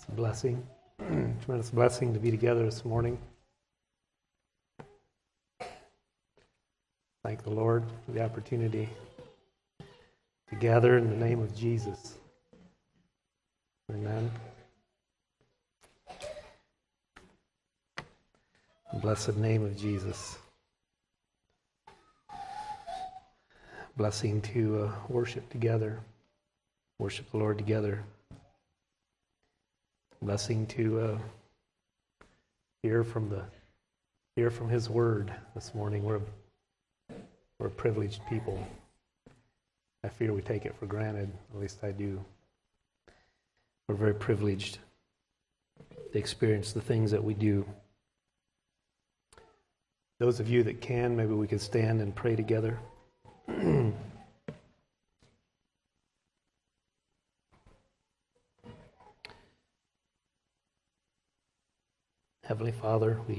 It's a blessing, tremendous blessing to be together this morning. Thank the Lord for the opportunity to gather in the name of Jesus. Amen. Blessed name of Jesus. Blessing to worship together, worship the Lord together. Blessing to hear from His Word this morning. We're a privileged people. I fear we take it for granted. At least I do. We're very privileged to experience the things that we do. Those of you that can, maybe we could stand and pray together. Heavenly Father, we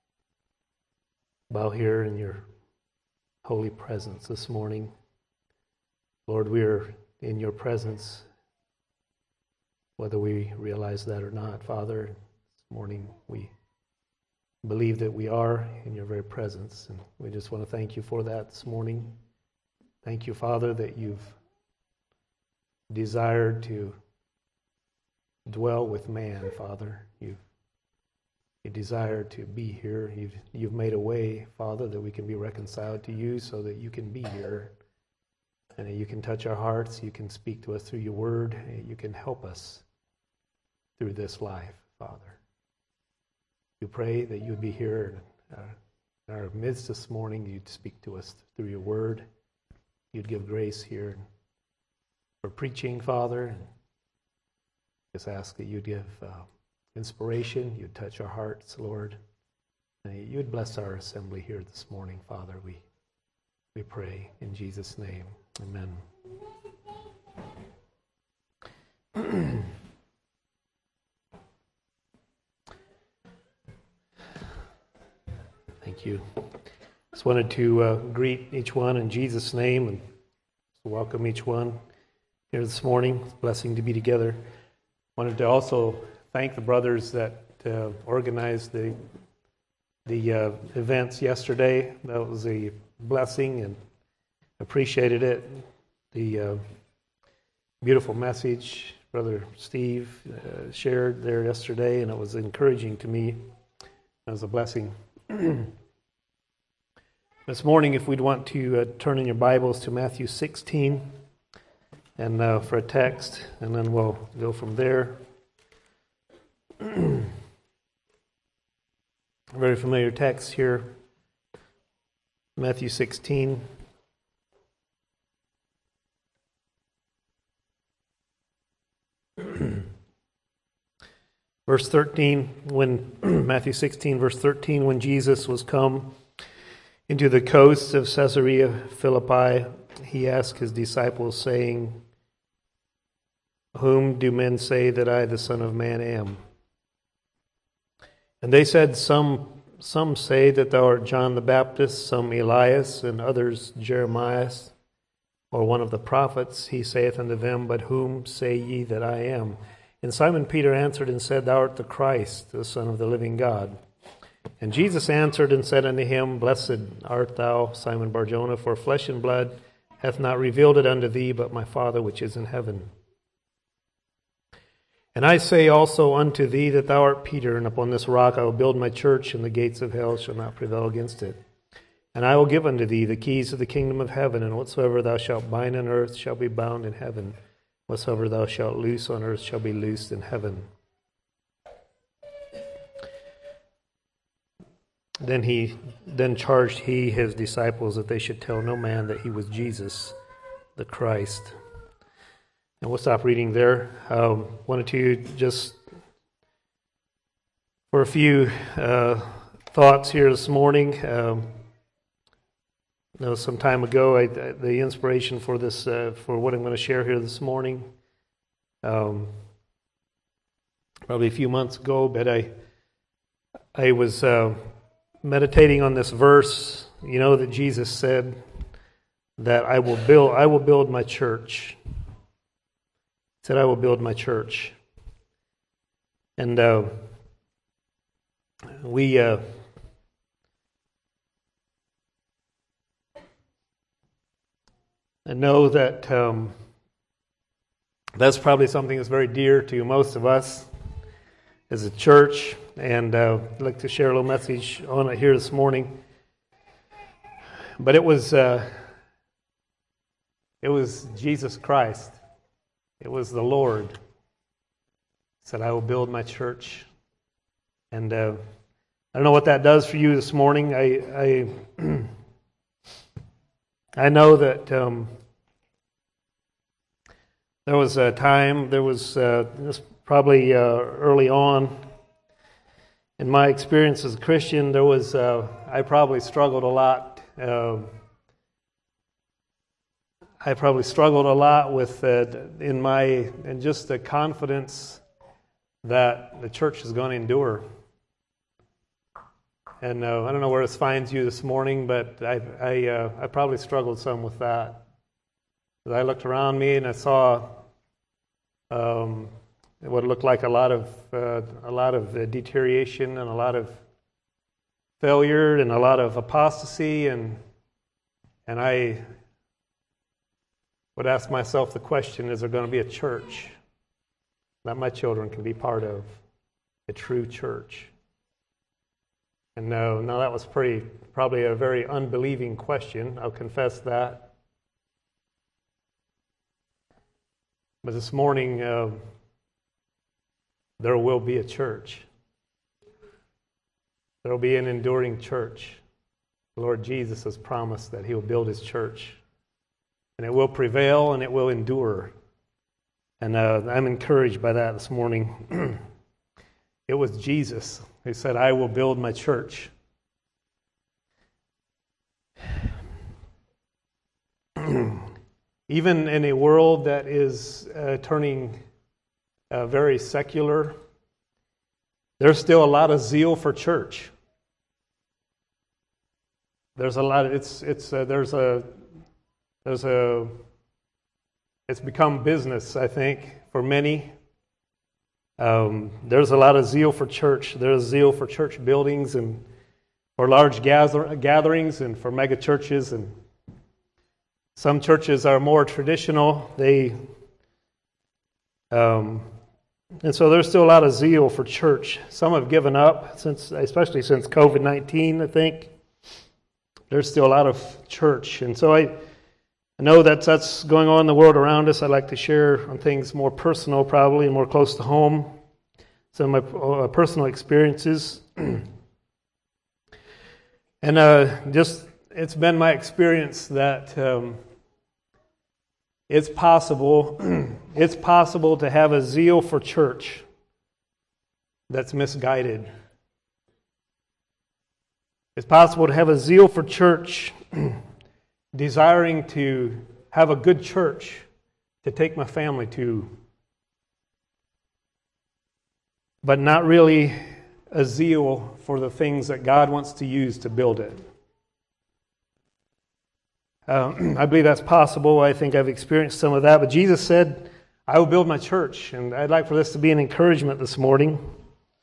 bow here in your holy presence this morning. Lord, we are in your presence, whether we realize that or not. Father, this morning we believe that we are in your very presence, and we just want to thank you for that this morning. Thank you, Father, that you've desired to dwell with man, Father. You desire to be here. You've made a way, Father, that we can be reconciled to you so that you can be here and that you can touch our hearts. You can speak to us through your word. You can help us through this life, Father. We pray that you'd be here in our midst this morning. You'd speak to us through your word. You'd give grace here for preaching, Father. And just ask that you'd give inspiration, you'd touch our hearts, Lord. And you'd bless our assembly here this morning, Father. We pray in Jesus' name. Amen. Thank you. Just wanted to greet each one in Jesus' name and welcome each one here this morning. It's a blessing to be together. Wanted to also thank the brothers that organized the events yesterday. That was a blessing and appreciated it. The beautiful message Brother Steve shared there yesterday, and it was encouraging to me. It was a blessing. This morning, if we'd want to turn in your Bibles to Matthew 16 and for a text, and then we'll go from there. Very familiar text here, Matthew 16. Verse 13, Matthew 16, verse 13, when Jesus was come into the coasts of Caesarea Philippi, he asked his disciples, saying, "Whom do men say that I, the Son of Man, am?" And they said, Some say that thou art John the Baptist, some Elias, and others Jeremiah, or one of the prophets. He saith unto them, But whom say ye that I am? And Simon Peter answered and said, Thou art the Christ, the Son of the living God. And Jesus answered and said unto him, Blessed art thou, Simon Bar-Jonah, for flesh and blood hath not revealed it unto thee, but my Father which is in heaven. And I say also unto thee that thou art Peter, and upon this rock I will build my church, and the gates of hell shall not prevail against it. And I will give unto thee the keys of the kingdom of heaven, and whatsoever thou shalt bind on earth shall be bound in heaven. Whatsoever thou shalt loose on earth shall be loosed in heaven. Then charged he his disciples that they should tell no man that he was Jesus, the Christ. And we'll stop reading there. Wanted to just, for a few thoughts here this morning. Some time ago, the inspiration for this, for what I'm going to share here this morning, probably a few months ago, but I was meditating on this verse, that Jesus said that I will build my church. He said, I will build my church. And we I know that that's probably something that's very dear to most of us as a church, and I'd like to share a little message on it here this morning. But it was Jesus Christ. It was the Lord. He said, "I will build my church." And I don't know what that does for you this morning. I know that there was a time, this probably early on in my experience as a Christian, I probably struggled a lot. I probably struggled a lot with in just the confidence that the church is going to endure. And I don't know where this finds you this morning, but I probably struggled some with that. As I looked around me and I saw what looked like a lot of deterioration and a lot of failure and a lot of apostasy, and I would ask myself the question: is there going to be a church that my children can be part of, a true church? And no, that was probably a very unbelieving question. I'll confess that. But this morning, there will be a church. There will be an enduring church. The Lord Jesus has promised that He will build His church. And it will prevail and it will endure. And I'm encouraged by that this morning. It was Jesus who said, "I will build my church." Even in a world that is turning very secular, there's still a lot of zeal for church. There's a lot. It's become business, I think, for many. There's a lot of zeal for church. There's zeal for church buildings and for large gatherings and for mega churches. And some churches are more traditional. And so there's still a lot of zeal for church. Some have given up, especially since COVID-19, I think. There's still a lot of church. And so I know that's going on in the world around us. I'd like to share on things more personal, probably, and more close to home. Some of my personal experiences. And it's been my experience that it's possible to have a zeal for church that's misguided. It's possible to have a zeal for church, desiring to have a good church to take my family to, but not really a zeal for the things that God wants to use to build it. I believe that's possible. I think I've experienced some of that. But Jesus said, "I will build my church." And I'd like for this to be an encouragement this morning,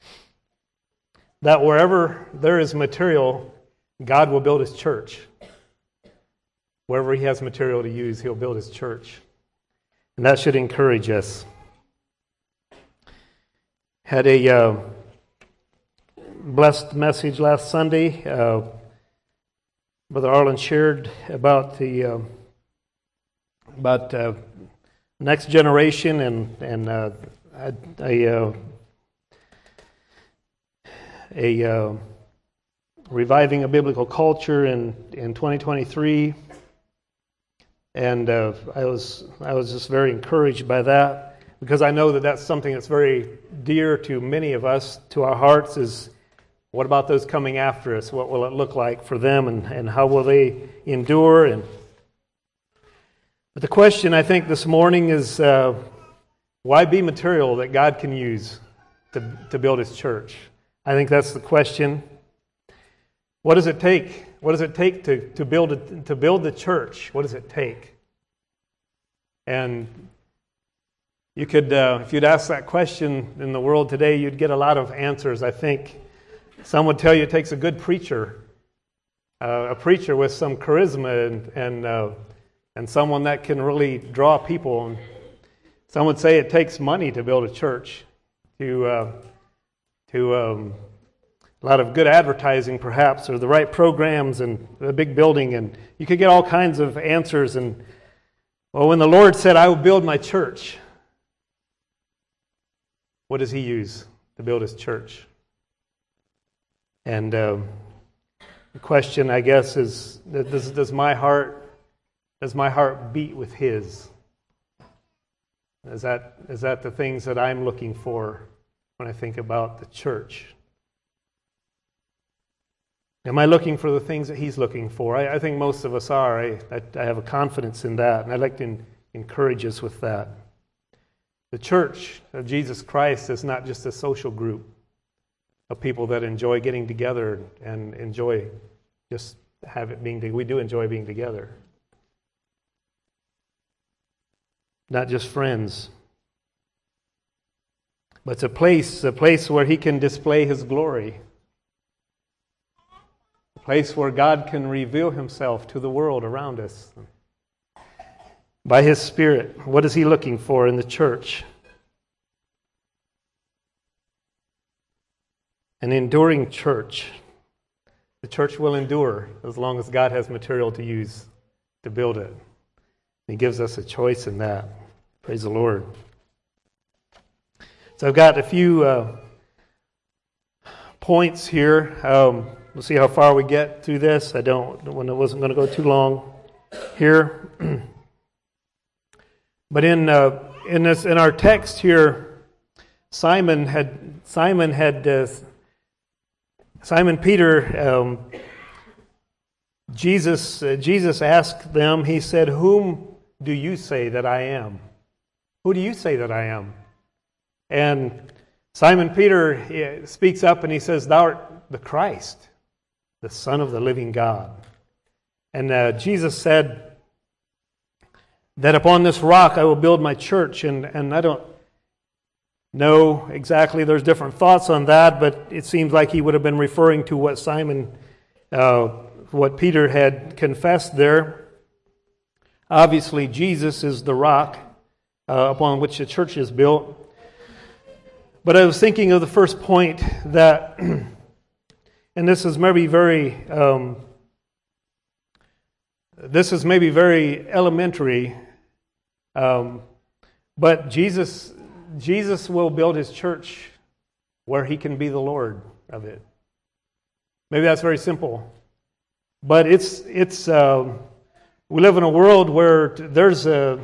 that wherever there is material, God will build His church. Wherever He has material to use, He'll build His church. And that should encourage us. Had a blessed message last Sunday. Brother Arlen shared about next generation and a reviving a biblical culture in 2023, and I was just very encouraged by that, because I know that that's something that's very dear to many of us, to our hearts, is what about those coming after us? What will it look like for them, and how will they endure? But the question, I think, this morning is, why be material that God can use to build His church? I think that's the question. What does it take? What does it take to build the church? What does it take? And You could, if you'd ask that question in the world today, you'd get a lot of answers. I think some would tell you it takes a good preacher, a preacher with some charisma and someone that can really draw people. And some would say it takes money to build a church, to a lot of good advertising, perhaps, or the right programs and a big building, and you could get all kinds of answers. And well, when the Lord said, "I will build my church," what does He use to build His church? And the question, I guess, is: does my heart beat with His? Is that the things that I'm looking for when I think about the church? Am I looking for the things that He's looking for? I think most of us are. I have a confidence in that, and I'd like to encourage us with that. The church of Jesus Christ is not just a social group of people that enjoy getting together and enjoy just we do enjoy being together. Not just friends. But it's a place where He can display His glory. A place where God can reveal Himself to the world around us. By His Spirit, what is He looking for in the church? An enduring church. The church will endure as long as God has material to use to build it. He gives us a choice in that. Praise the Lord. So I've got a few points here. We'll see how far we get through this. I wasn't going to go too long here. But in our text here, Simon Peter, Jesus asked them. He said, "Whom do you say that I am? Who do you say that I am?" And Simon Peter speaks up and he says, "Thou art the Christ, the Son of the living God." And Jesus said that upon this rock I will build my church. And I don't know exactly, there's different thoughts on that, but it seems like he would have been referring to what Peter had confessed there. Obviously, Jesus is the rock upon which the church is built. But I was thinking of the first point that, and this is maybe very elementary, but Jesus will build His church where He can be the Lord of it. Maybe that's very simple, but it's we live in a world where there's a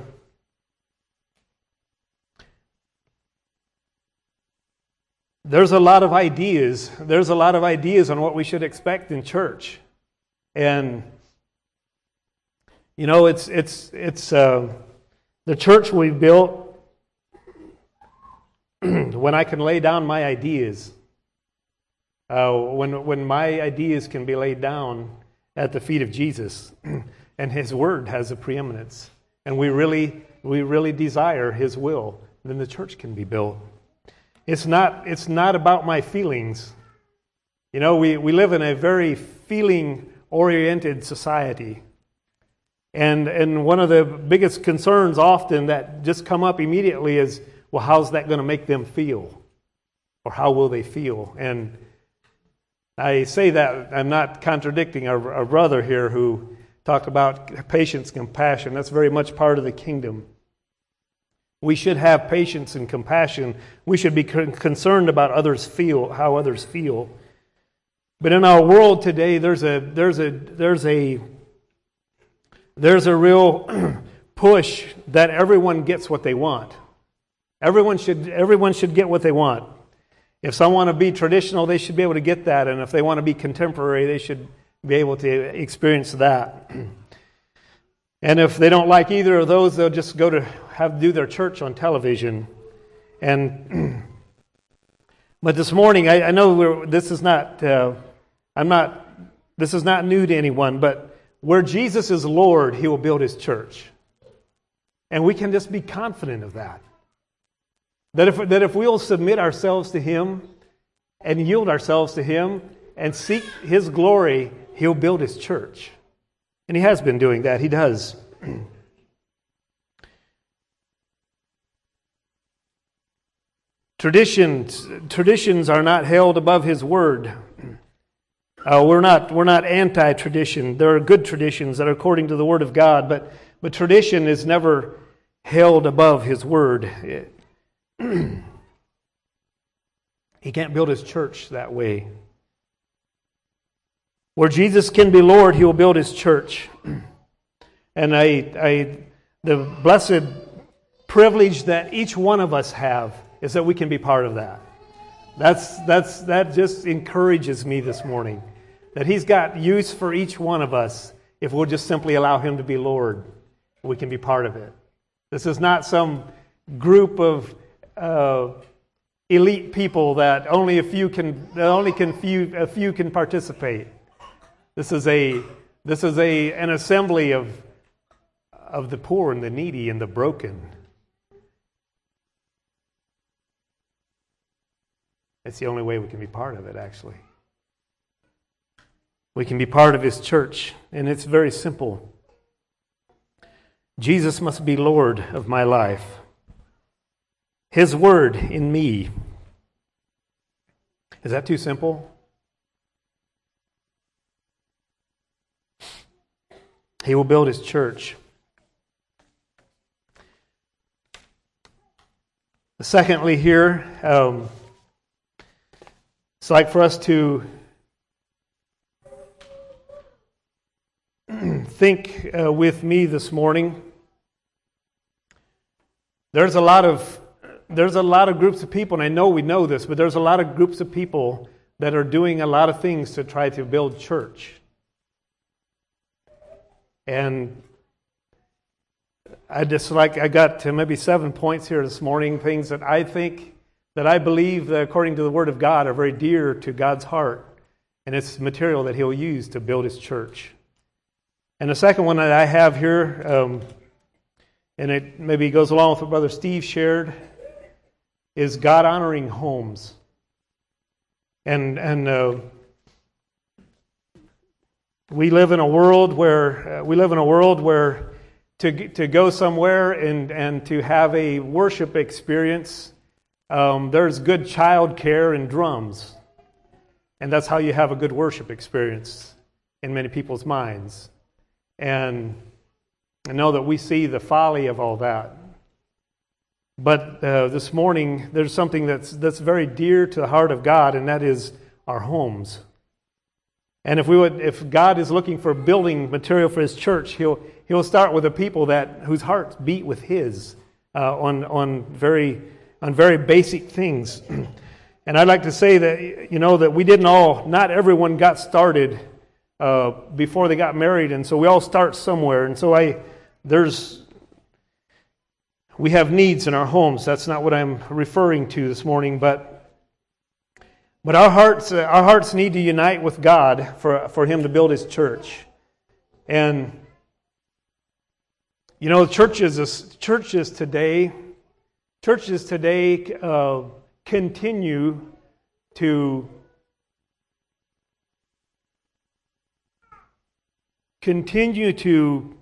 lot of ideas. There's a lot of ideas on what we should expect in church, and it's the church we've built. When I can lay down my ideas, when my ideas can be laid down at the feet of Jesus, and His Word has a preeminence, and we really desire His will, then the church can be built. It's not about my feelings. We live in a very feeling-oriented society. And one of the biggest concerns often that just come up immediately is, well, how's that going to make them feel? Or how will they feel? And I say that, I'm not contradicting our brother here who talked about patience, compassion. That's very much part of the kingdom. We should have patience and compassion. We should be concerned about how others feel. But in our world today, there's a real push that everyone gets what they want. Everyone should get what they want. If some want to be traditional, they should be able to get that, and if they want to be contemporary, they should be able to experience that. And if they don't like either of those, they'll just go to do their church on television. But this morning, I know this is not new to anyone, but where Jesus is Lord, He will build His church. And we can just be confident of that. That if we'll submit ourselves to Him and yield ourselves to Him and seek His glory, He'll build His church. And He has been doing that. He does. Traditions are not held above His word. We're not anti-tradition. There are good traditions that are according to the Word of God, but tradition is never held above His word. He can't build His church that way. Where Jesus can be Lord, He will build His church. And the blessed privilege that each one of us have is that we can be part of that. That just encourages me this morning. That He's got use for each one of us if we'll just simply allow Him to be Lord. We can be part of it. This is not some group of elite people that only a few can participate. This is an assembly of the poor and the needy and the broken. It's the only way we can be part of it, actually. We can be part of His church, and it's very simple. Jesus must be Lord of my life. His word in me. Is that too simple? He will build His church. Secondly here, it's like for us to think with me this morning. There's a lot of groups of people, and I know we know this, but there's a lot of groups of people that are doing a lot of things to try to build church. And I got to maybe 7 points here this morning, things that I believe that according to the Word of God are very dear to God's heart, and it's material that He'll use to build His church. And the second one that I have here, and it maybe goes along with what Brother Steve shared, is God-honoring homes. And we live in a world where to go somewhere and to have a worship experience, there's good child care and drums. And that's how you have a good worship experience in many people's minds. And I know that we see the folly of all that. But this morning, there's something that's very dear to the heart of God, and that is our homes. And if God is looking for building material for His church, He'll start with a people whose hearts beat with His on very basic things. And I'd like to say that that we not everyone got started before they got married, and so we all start somewhere. And so we have needs in our homes. That's not what I'm referring to this morning, but our hearts need to unite with God for Him to build His church. And churches today continue to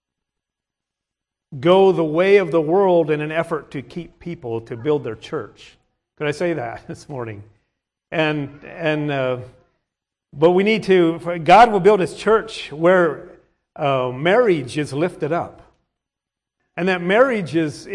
go the way of the world in an effort to keep people to build their church. Could I say that this morning? But we need to. God will build His church where marriage is lifted up, and that marriage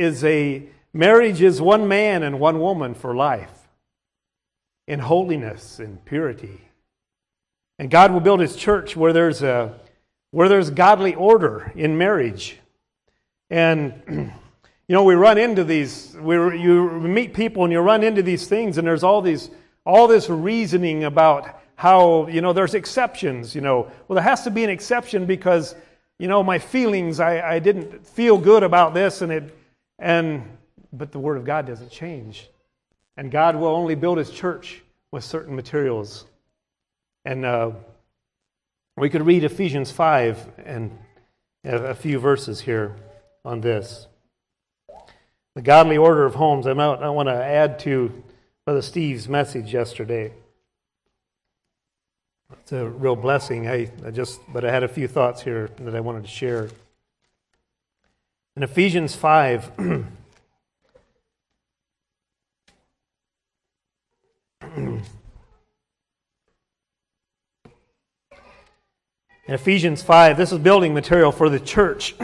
is one man and one woman for life, in holiness and purity. And God will build His church where there's godly order in marriage. And we run into these. You meet people and you run into these things, and there's all this reasoning about how there's exceptions. Well, there has to be an exception because my feelings. I didn't feel good about this, but the Word of God doesn't change, and God will only build His church with certain materials. And we could read Ephesians 5 and a few verses here on this. The godly order of homes. I want to add to Brother Steve's message yesterday. It's a real blessing. But I had a few thoughts here that I wanted to share. In Ephesians 5, in Ephesians 5, this is building material for the church.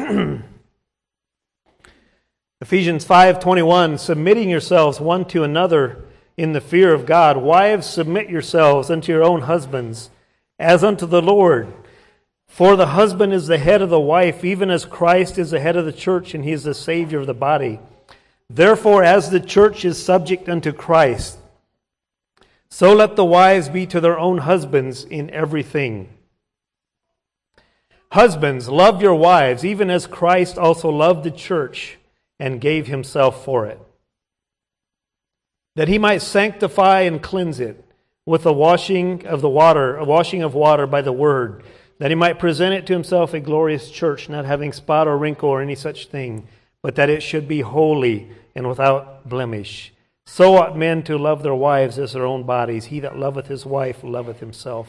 Ephesians 5:21, submitting yourselves one to another in the fear of God. Wives, submit yourselves unto your own husbands, as unto the Lord. For the husband is the head of the wife, even as Christ is the head of the church, and he is the Savior of the body. Therefore, as the church is subject unto Christ, so let the wives be to their own husbands in everything. Husbands, love your wives, even as Christ also loved the church and gave himself for it, that he might sanctify and cleanse it with the washing of water by the word, that he might present it to himself a glorious church, not having spot or wrinkle or any such thing, but that it should be holy and without blemish. So ought men to love their wives as their own bodies. He that loveth his wife loveth himself.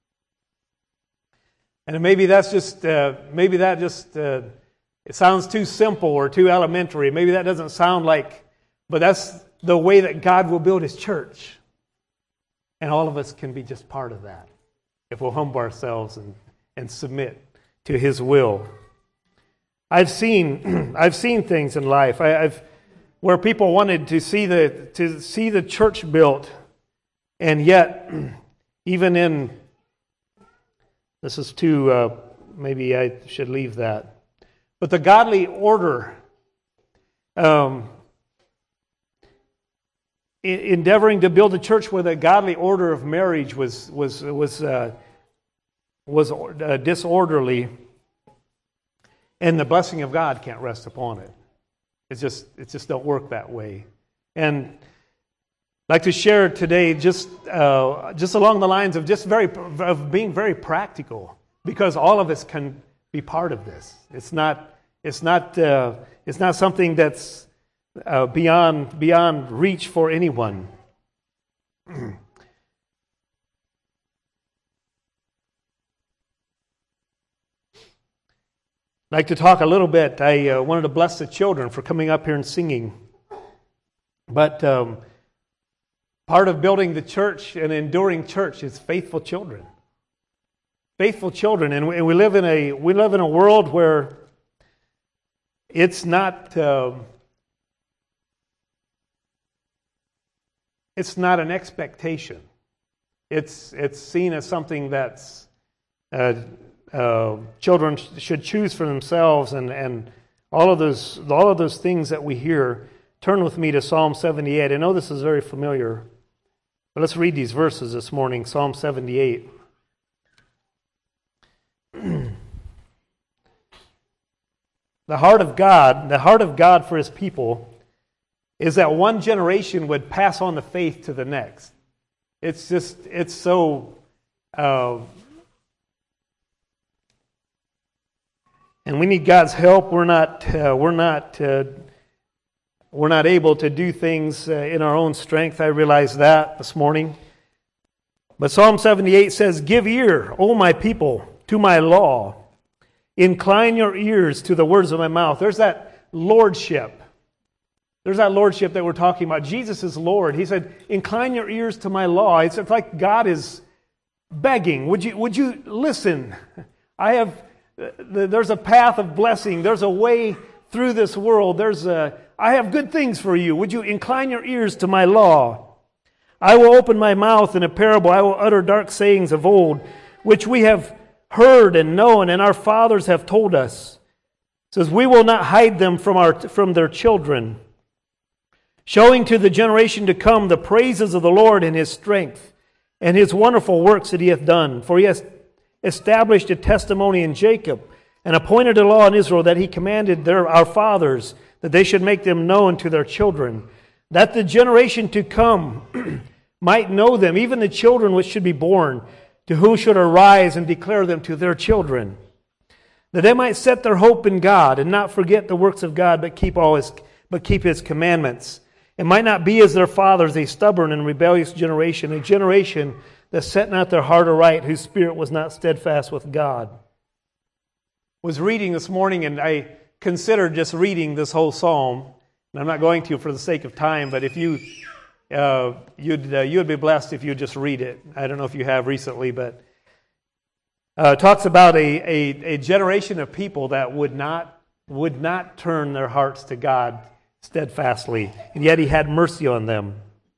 And maybe that just it sounds too simple or too elementary. Maybe that doesn't sound like, but that's the way that God will build his church. And all of us can be just part of that if we'll humble ourselves and submit to his will. I've seen things in life. Where people wanted to see the church built, and yet even in this is too maybe I should leave that. But the godly order, endeavoring to build a church where the godly order of marriage was disorderly, and the blessing of God can't rest upon it. It just don't work that way. And I'd like to share today just along the lines of being very practical, because all of us can be part of this. It's not something that's beyond reach for anyone. I'd like to talk a little bit. I wanted to bless the children for coming up here and singing. But part of building the church and enduring church is faithful children. Faithful children, and we live in a world where it's not an expectation. It's seen as something that's children should choose for themselves, and all of those things that we hear. Turn with me to Psalm 78. I know this is very familiar, but let's read these verses this morning. Psalm 78. The heart of God for his people is that one generation would pass on the faith to the next. It's so and we need God's help. We're not able to do things in our own strength. I realize that this morning. But Psalm 78 says, "Give ear, O my people, to my law. Incline your ears to the words of my mouth." There's that lordship. There's that lordship that we're talking about. Jesus is Lord. He said, "Incline your ears to my law." It's like God is begging. Would you listen? There's a path of blessing. There's a way through this world. I have good things for you. Would you incline your ears to my law? I will open my mouth in a parable. I will utter dark sayings of old, which we have heard and known, and our fathers have told us. It says, we will not hide them from their children, showing to the generation to come the praises of the Lord and his strength, and his wonderful works that he hath done. For he has established a testimony in Jacob, and appointed a law in Israel, that he commanded our fathers, that they should make them known to their children, that the generation to come might know them, even the children which should be born, to who should arise and declare them to their children, that they might set their hope in God, and not forget the works of God, but keep all his but keep His commandments, and might not be as their fathers, a stubborn and rebellious generation, a generation that set not their heart aright, whose spirit was not steadfast with God. I was reading this morning, and I considered just reading this whole psalm, and I'm not going to for the sake of time, but if you'd be blessed if you just read it. I don't know if you have recently, but it talks about a generation of people that would not turn their hearts to God steadfastly, and yet He had mercy on them.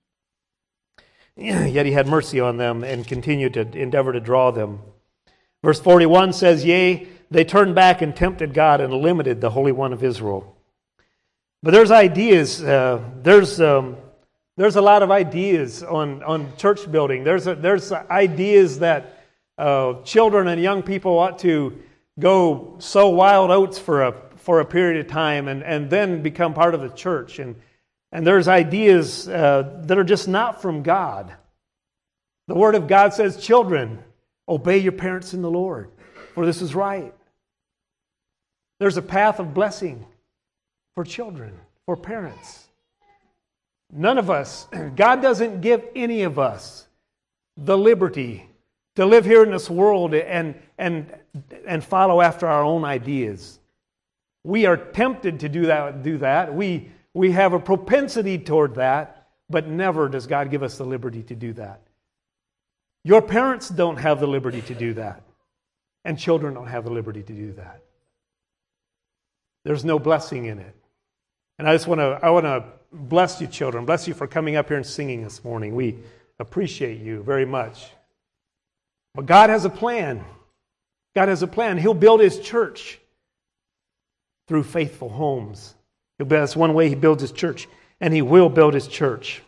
Yet He had mercy on them and continued to endeavor to draw them. Verse 41 says, "Yea, they turned back and tempted God and limited the Holy One of Israel." But there's ideas. There's a lot of ideas on church building. There's ideas that children and young people ought to go sow wild oats for a period of time and then become part of the church. And there's ideas that are just not from God. The Word of God says, "Children, obey your parents in the Lord, for this is right." There's a path of blessing for children, for parents. None of us, God doesn't give any of us the liberty to live here in this world and follow after our own ideas. We are tempted to do that. We have a propensity toward that, but never does God give us the liberty to do that. Your parents don't have the liberty to do that, and children don't have the liberty to do that. There's no blessing in it. And I want to bless you, children. Bless you for coming up here and singing this morning. We appreciate you very much. But God has a plan. God has a plan. He'll build His church through faithful homes. That's one way He builds His church, and He will build His church.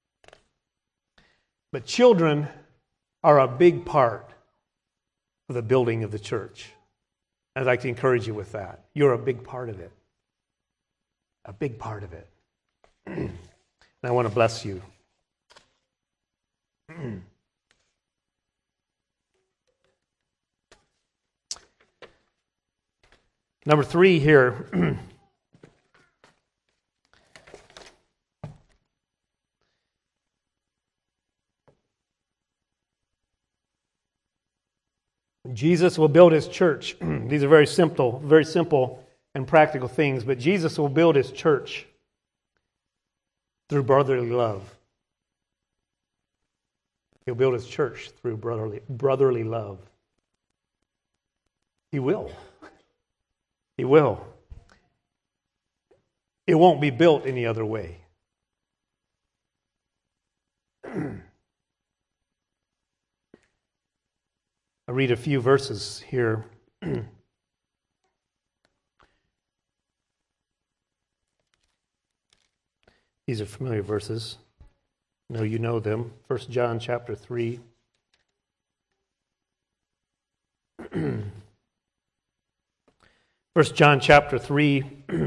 But children are a big part of the building of the church. I'd like to encourage you with that. You're a big part of it. A big part of it. And I want to bless you. Number 3 here. Jesus will build His church. These are very simple and practical things, but Jesus will build His church through brotherly love. He'll build His church through brotherly love. He will. He will. It won't be built any other way. I'll read a few verses here. These are familiar verses. I know you know them. 1 John chapter 3. 1 John chapter 3.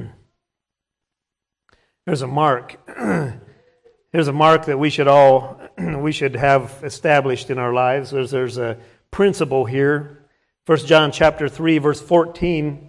There's a mark. There's a mark that we should have established in our lives. There's a principle here. 1 John chapter 3, verse 14.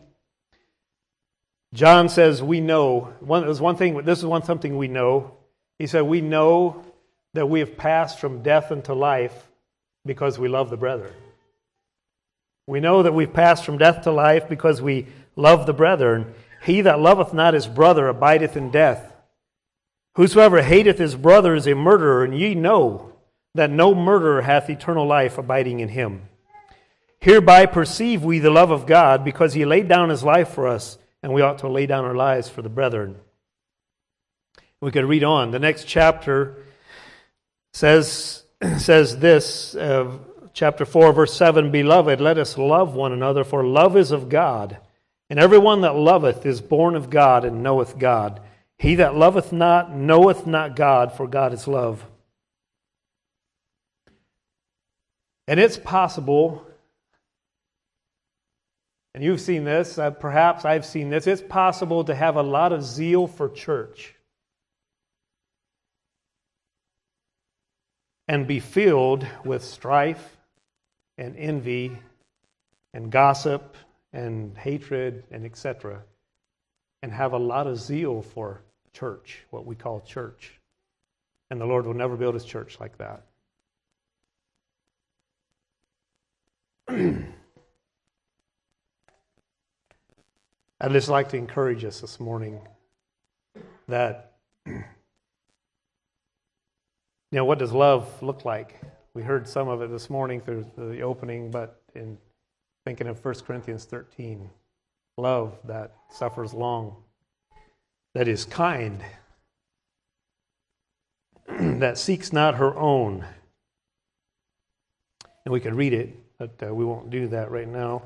John says, we know. This is something we know. He said, we know that we have passed from death unto life because we love the brethren. We know that we've passed from death to life because we love the brethren. He that loveth not his brother abideth in death. Whosoever hateth his brother is a murderer, and ye know that no murderer hath eternal life abiding in him. Hereby perceive we the love of God, because He laid down His life for us, and we ought to lay down our lives for the brethren. We could read on. The next chapter says this, chapter 4, verse 7, Beloved, let us love one another, for love is of God. And everyone that loveth is born of God and knoweth God. He that loveth not knoweth not God, for God is love. And it's possible, and you've seen this, perhaps I've seen this, it's possible to have a lot of zeal for church and be filled with strife and envy and gossip and hatred and etc., and have a lot of zeal for church, what we call church. And the Lord will never build His church like that. I'd just like to encourage us this morning that, what does love look like? We heard some of it this morning through the opening, but in thinking of 1 Corinthians 13, love that suffers long, that is kind, that seeks not her own. And we could read it, but we won't do that right now.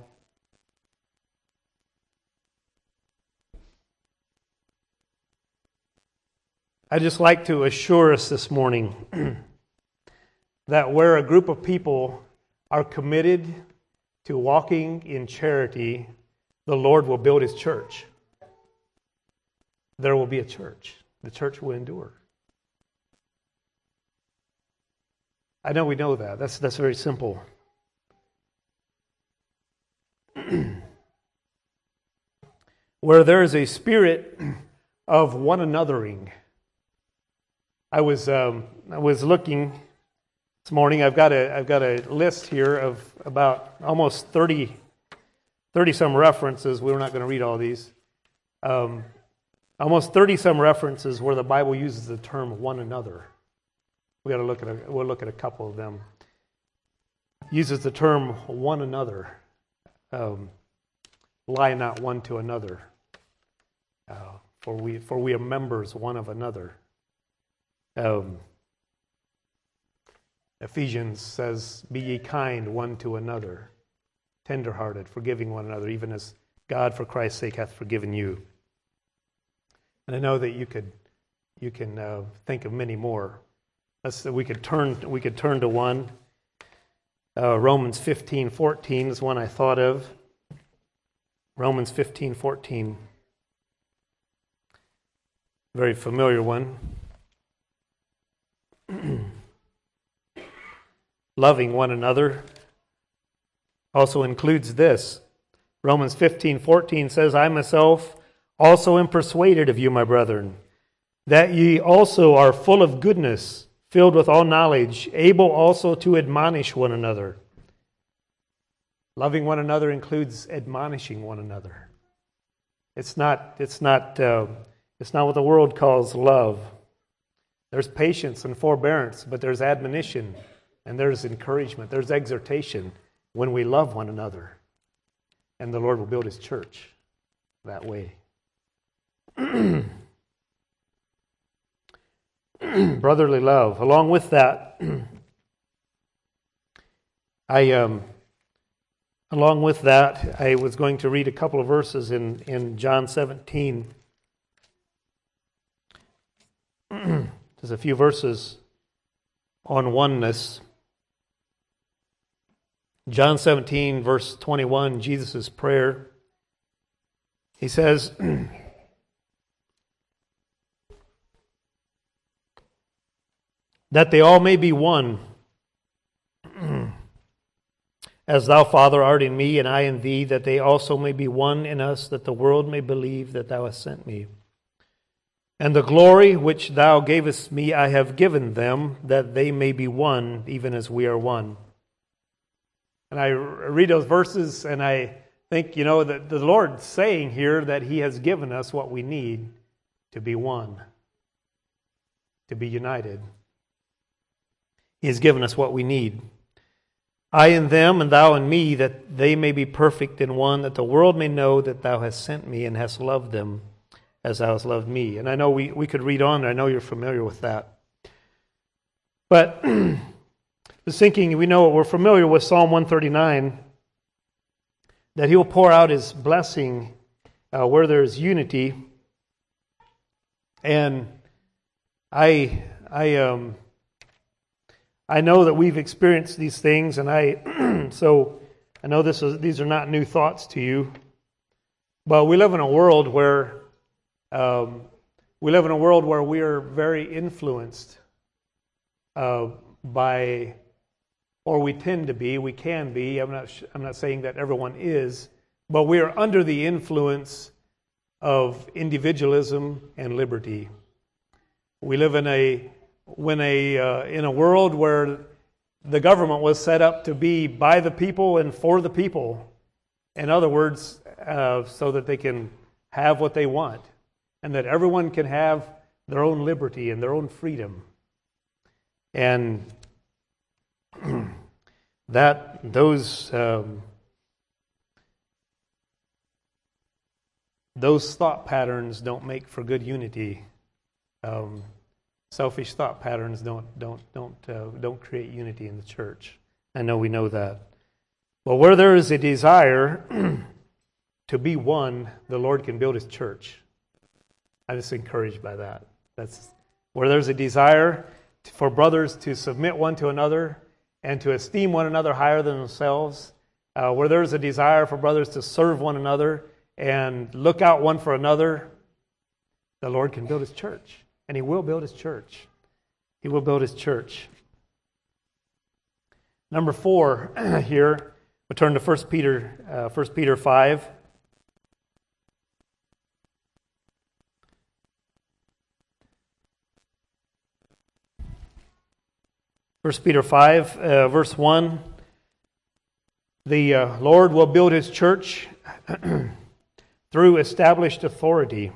I'd just like to assure us this morning that where a group of people are committed to walking in charity, the Lord will build His church. There will be a church. The church will endure. I know we know that. That's very simple. Where there is a spirit of one anothering. I was looking this morning. I've got a list here of about almost 30 some references. We're not going to read all these. Almost 30 some references where the Bible uses the term one another. We'll look at a couple of them. Uses the term one another. Lie not one to another. For we are members one of another. Ephesians says, "Be ye kind one to another, tenderhearted, forgiving one another, even as God for Christ's sake hath forgiven you." And I know that you can think of many more. We could turn to one. Romans 15:14 is one I thought of. Romans 15:14, very familiar one. Loving one another also includes this. Romans 15:14 says, "I myself also am persuaded of you, my brethren, that ye also are full of goodness, filled with all knowledge, able also to admonish one another." Loving one another includes admonishing one another. It's not what the world calls love. There's patience and forbearance, but there's admonition and there's encouragement, there's exhortation when we love one another. And the Lord will build His church that way. Brotherly love. Along with that, I was going to read a couple of verses in John 17. There's a few verses on oneness. John 17, verse 21, Jesus' prayer. He says, "That they all may be one, as thou, Father, art in me, and I in thee, that they also may be one in us, that the world may believe that thou hast sent me. And the glory which thou gavest me I have given them, that they may be one, even as we are one." And I read those verses and I think, that the Lord's saying here that He has given us what we need to be one, to be united. He has given us what we need. "I in them, and thou in me, that they may be perfect in one, that the world may know that thou hast sent me and hast loved them as thou hast loved me." And I know we could read on, and I know you're familiar with that. But just thinking, we're familiar with Psalm 139, that He will pour out His blessing where there is unity. And I know that we've experienced these things, and so I know these are not new thoughts to you. But we live in a world where we are very influenced by, or we tend to be. We can be. I'm not saying that everyone is, but we are under the influence of individualism and liberty. We live in a world where the government was set up to be by the people and for the people. In other words, so that they can have what they want, and that everyone can have their own liberty and their own freedom. And those thought patterns don't make for good unity. Selfish thought patterns don't create unity in the church. I know we know that. Well, where there is a desire to be one, the Lord can build His church. I'm just encouraged by that. That's where there's a desire for brothers to submit one to another and to esteem one another higher than themselves. Where there's a desire for brothers to serve one another and look out one for another, the Lord can build His church. And He will build His church. He will build His church. Number 4 here, we'll turn to 1 Peter 5. 1 Peter 5, verse 1. The Lord will build His church through established authority.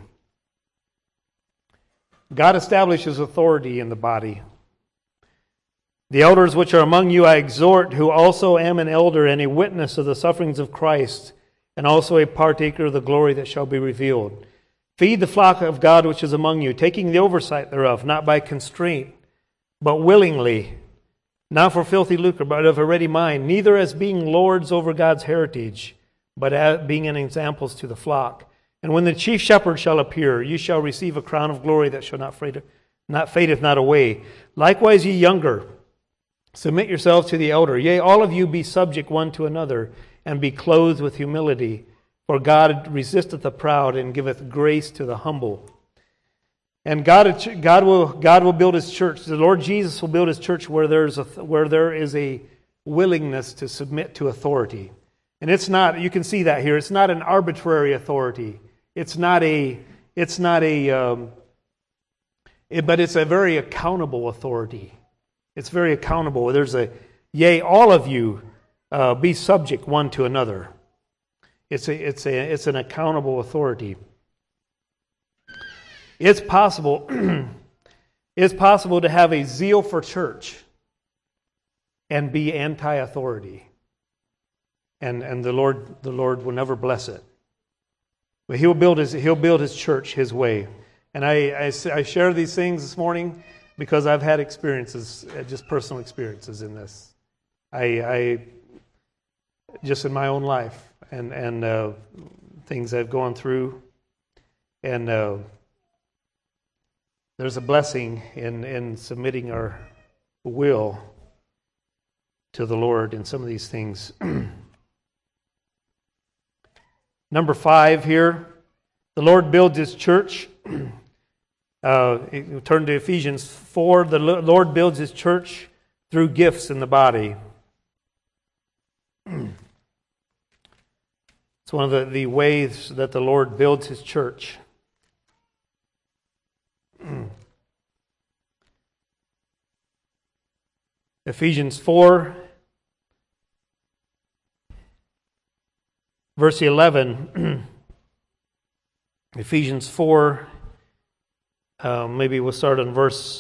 God establishes authority in the body. The elders which are among you I exhort, who also am an elder and a witness of the sufferings of Christ, and also a partaker of the glory that shall be revealed. Feed the flock of God which is among you, taking the oversight thereof, not by constraint, but willingly, not for filthy lucre, but of a ready mind, neither as being lords over God's heritage, but as being an examples to the flock. And when the chief shepherd shall appear, you shall receive a crown of glory that shall not fadeth not away. Likewise ye younger, submit yourselves to the elder. Yea, all of you be subject one to another, and be clothed with humility. For God resisteth the proud, and giveth grace to the humble. And God will build His church. The Lord Jesus will build His church where there is a willingness to submit to authority. And it's not, you can see that here, it's not an arbitrary authority. But it's a very accountable authority. It's very accountable. There's yea, all of you be subject one to another. It's an accountable authority. It's possible to have a zeal for church and be anti-authority. And the Lord will never bless it. But He'll build His church His way. And I share these things this morning because I've had experiences, just personal experiences in this. I just in my own life and things I've gone through, and there's a blessing in submitting our will to the Lord in some of these things. Number 5 here, the Lord builds His church. Turn to Ephesians 4. The Lord builds His church through gifts in the body. It's one of the ways that the Lord builds His church. Ephesians 4, verse 11. Ephesians 4, maybe we'll start in verse...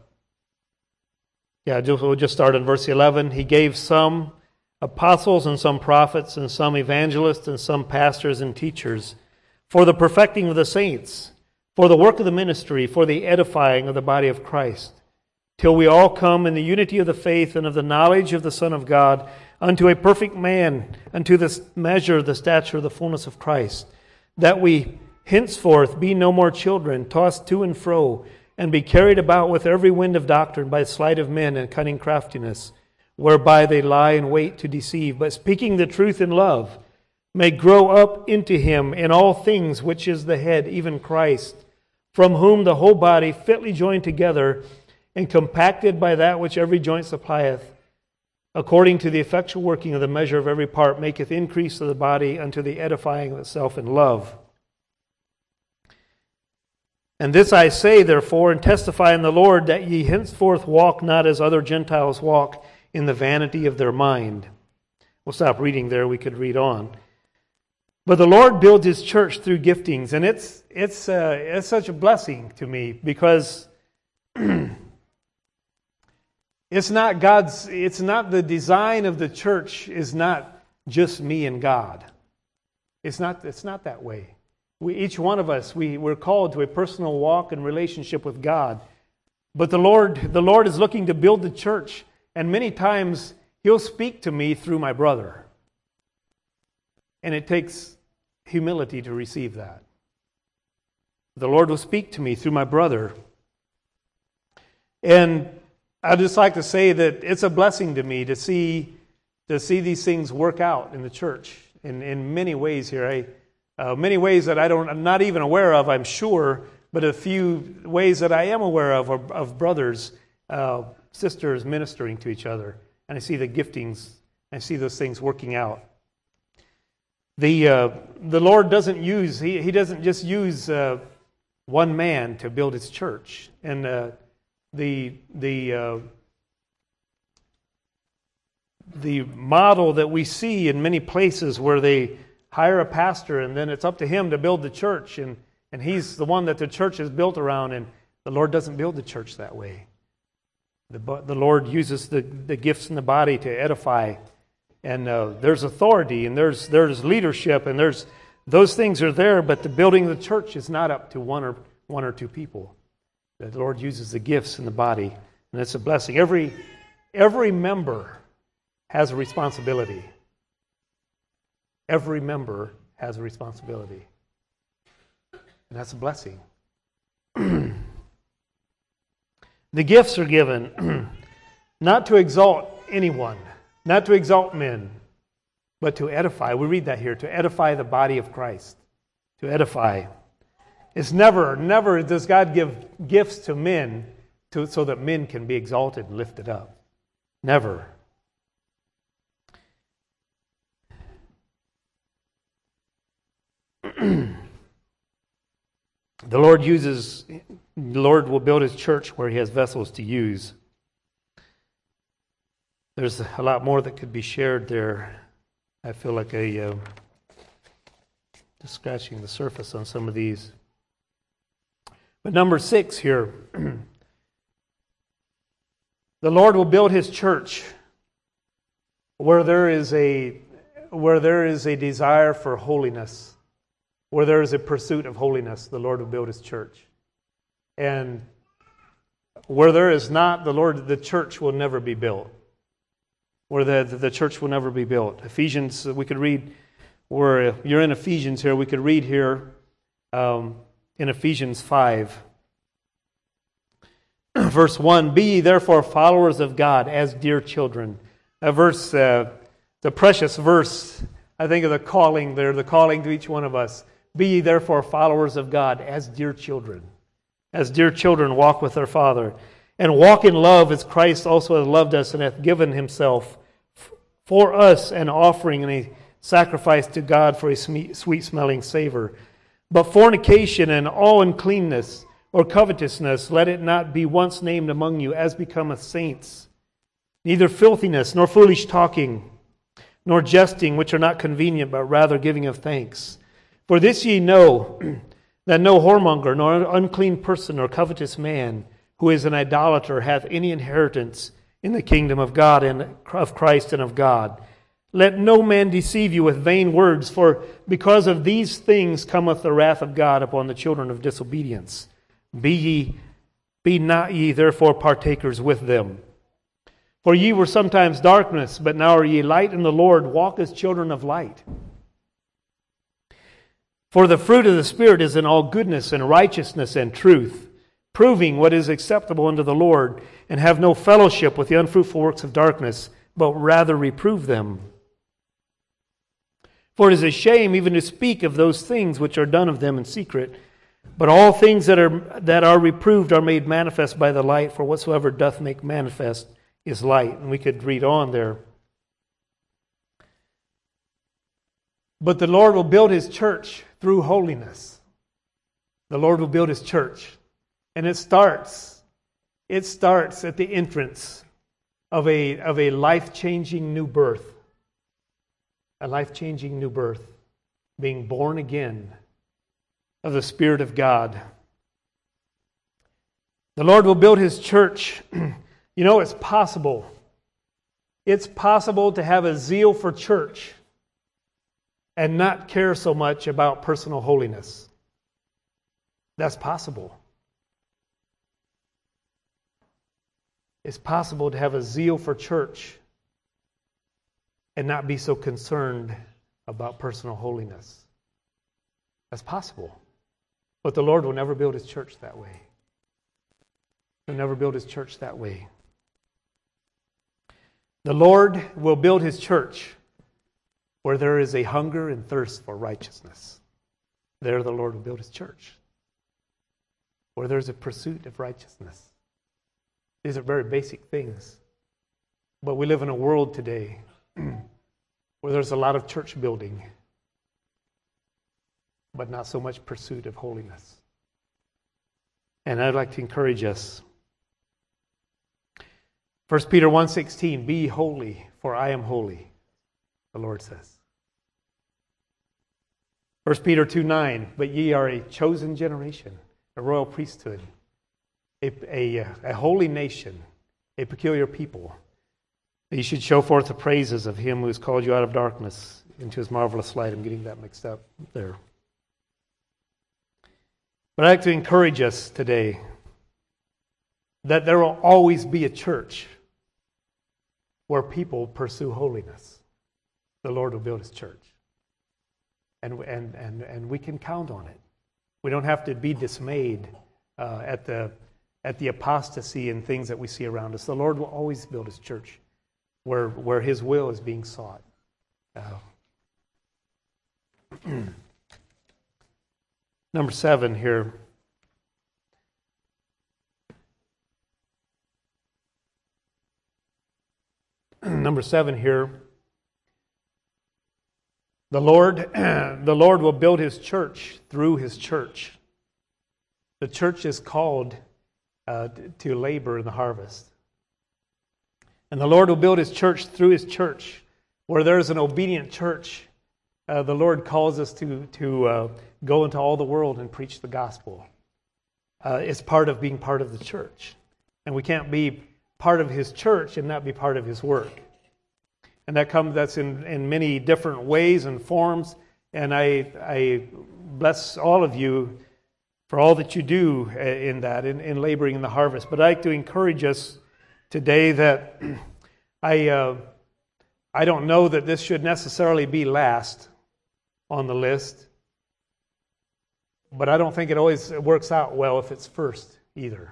we'll just start in verse 11. He gave some apostles and some prophets and some evangelists and some pastors and teachers for the perfecting of the saints, for the work of the ministry, for the edifying of the body of Christ, till we all come in the unity of the faith and of the knowledge of the Son of God, unto a perfect man, unto the measure of the stature of the fullness of Christ, that we henceforth be no more children, tossed to and fro, and be carried about with every wind of doctrine by sleight of men and cunning craftiness, whereby they lie in wait to deceive, but speaking the truth in love, may grow up into Him in all things, which is the head, even Christ, from whom the whole body, fitly joined together and compacted by that which every joint supplieth, according to the effectual working of the measure of every part, maketh increase of the body unto the edifying of itself in love. And this I say, therefore, and testify in the Lord, that ye henceforth walk not as other Gentiles walk, in the vanity of their mind. We'll stop reading there. We could read on. But the Lord builds His church through giftings, and it's such a blessing to me, because it's not the design of the church is not just me and God. It's not that way. Each one of us, we're called to a personal walk and relationship with God. But the Lord is looking to build the church, and many times He'll speak to me through my brother. And it takes humility to receive that. The Lord will speak to me through my brother. And I'd just like to say that it's a blessing to me to see these things work out in the church in many ways here. Many ways that I'm not even aware of, I'm sure, but a few ways that I am aware of brothers, sisters ministering to each other. And I see the giftings, I see those things working out. The Lord doesn't use, He doesn't just use one man to build His church. And the model that we see in many places where they hire a pastor and then it's up to him to build the church, and he's the one that the church is built around, and the Lord doesn't build the church that way. The Lord uses the gifts in the body to edify, and there's authority, and there's leadership, and those things are there, but the building of the church is not up to one or two people. The Lord uses the gifts in the body, and it's a blessing. Every member has a responsibility. Every member has a responsibility. And that's a blessing. The gifts are given not to exalt anyone, not to exalt men, but to edify. We read that here, to edify the body of Christ. To edify. It's never does God give gifts to men so that men can be exalted and lifted up. Never. The Lord will build His church where He has vessels to use. There's a lot more that could be shared there. I feel like just scratching the surface on some of these. But number 6 here, the Lord will build His church where there is a desire for holiness. Where there is a pursuit of holiness, the Lord will build His church. And where there is not, the church will never be built. Where the church will never be built. Ephesians, we could read, where you're in Ephesians here, we could read here in Ephesians 5. Verse 1, be ye therefore followers of God as dear children. That verse, the precious verse, I think of the calling there, the calling to each one of us. Be ye therefore followers of God as dear children. As dear children walk with their Father. And walk in love as Christ also hath loved us and hath given Himself for us an offering and a sacrifice to God for a sweet-smelling savor. But fornication and all uncleanness or covetousness, let it not be once named among you as becometh saints. Neither filthiness, nor foolish talking, nor jesting, which are not convenient, but rather giving of thanks. For this ye know, that no whoremonger, nor unclean person, nor covetous man, who is an idolater, hath any inheritance in the kingdom of God and of Christ and of God. Let no man deceive you with vain words, for because of these things cometh the wrath of God upon the children of disobedience. Be not ye therefore partakers with them. For ye were sometimes darkness, but now are ye light in the Lord. Walk as children of light. For the fruit of the Spirit is in all goodness and righteousness and truth, proving what is acceptable unto the Lord, and have no fellowship with the unfruitful works of darkness, but rather reprove them. For it is a shame even to speak of those things which are done of them in secret. But all things that are reproved are made manifest by the light, for whatsoever doth make manifest is light. And we could read on there. But the Lord will build His church through holiness. The Lord will build His church. And it starts at the entrance of a life-changing new birth. A life-changing new birth. Being born again of the Spirit of God. The Lord will build His church. You know, it's possible. It's possible to have a zeal for church and not care so much about personal holiness. That's possible. It's possible to have a zeal for church and not be so concerned about personal holiness. That's possible. But the Lord will never build His church that way. He'll never build His church that way. The Lord will build His church where there is a hunger and thirst for righteousness. There the Lord will build His church. Where there's a pursuit of righteousness. These are very basic things. But we live in a world today where there's a lot of church building, but not so much pursuit of holiness. And I'd like to encourage us. 1 Peter 1:16, be holy, for I am holy, the Lord says. 1 Peter 2:9, but ye are a chosen generation, a royal priesthood, a holy nation, a peculiar people, that you should show forth the praises of Him who has called you out of darkness into His marvelous light. I'm getting that mixed up there. But I'd like to encourage us today that there will always be a church where people pursue holiness. The Lord will build His church. And we can count on it. We don't have to be dismayed at the apostasy and things that we see around us. The Lord will always build His church where His will is being sought. Number 7 here. Number 7 here. The Lord will build His church through His church. The church is called to labor in the harvest. And the Lord will build His church through His church. Where there is an obedient church, the Lord calls us to go into all the world and preach the gospel. It's part of being part of the church. And we can't be part of His church and not be part of His work. And that's in many different ways and forms. And I bless all of you for all that you do in that, in laboring in the harvest. But I'd like to encourage us today that I don't know that this should necessarily be last on the list. But I don't think it always works out well if it's first either.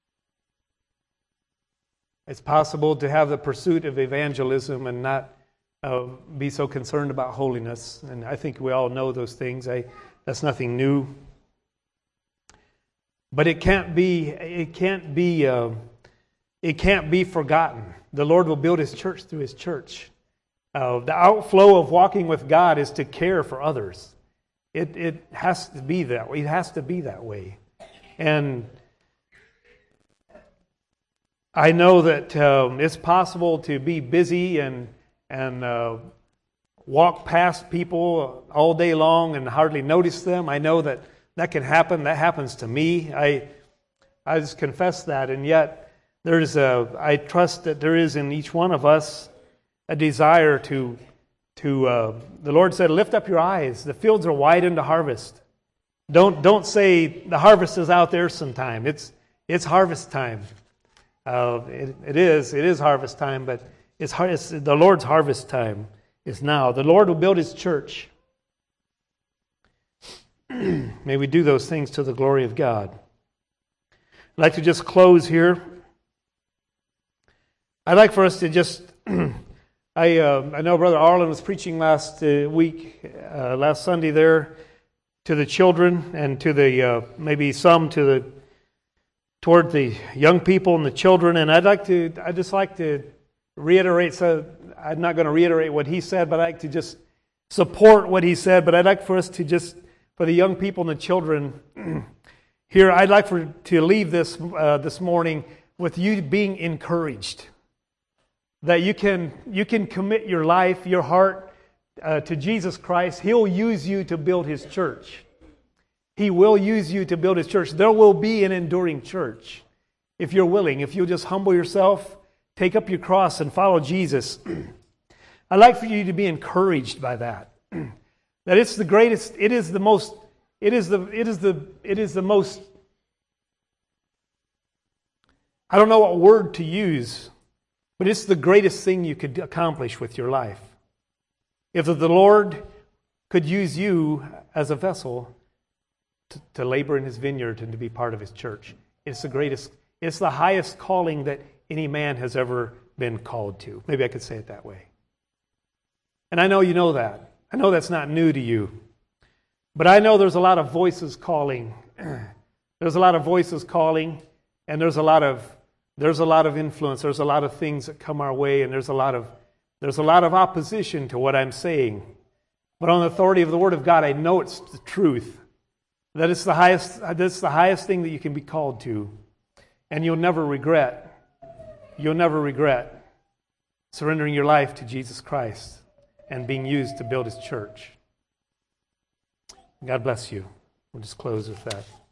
It's possible to have the pursuit of evangelism and not be so concerned about holiness. And I think we all know those things. That's nothing new. But it can't be forgotten. The Lord will build His church through His church. The outflow of walking with God is to care for others. It has to be that way. It has to be that way. And I know that it's possible to be busy and walk past people all day long and hardly notice them. I know that can happen. That happens to me. I just confess that. And yet, I trust that there is in each one of us a desire to the Lord said, lift up your eyes. The fields are wide into harvest. Don't say the harvest is out there sometime. It's harvest time. It is harvest time, but it's the Lord's harvest time is now. The Lord will build His church. May we do those things to the glory of God. I'd like to just close here. I'd like for us to just... I know Brother Arlen was preaching last Sunday there to the children and to the maybe some toward the young people and the children, and I'd just like to reiterate. So I'm not going to reiterate what he said, but I'd like to just support what he said. But I'd like for us to just, for the young people and the children, Here, I'd like to leave this morning with you being encouraged. That you can commit your life, your heart to Jesus Christ. He'll use you to build His church. He will use you to build His church. There will be an enduring church if you're willing. If you'll just humble yourself, take up your cross and follow Jesus. I'd like for you to be encouraged by that. That it's the greatest, it is the most, I don't know what word to use, but it's the greatest thing you could accomplish with your life. If the Lord could use you as a vessel to labor in His vineyard and to be part of His church, it's the highest calling that any man has ever been called to. Maybe I could say it that way. And I know you know that. I know that's not new to you. But I know there's a lot of voices calling. There's a lot of voices calling, and there's a lot of influence. There's a lot of things that come our way, and there's a lot of opposition to what I'm saying. But on the authority of the Word of God, I know it's the truth. That it's the highest thing that you can be called to. And you'll never regret surrendering your life to Jesus Christ and being used to build His church. God bless you. We'll just close with that.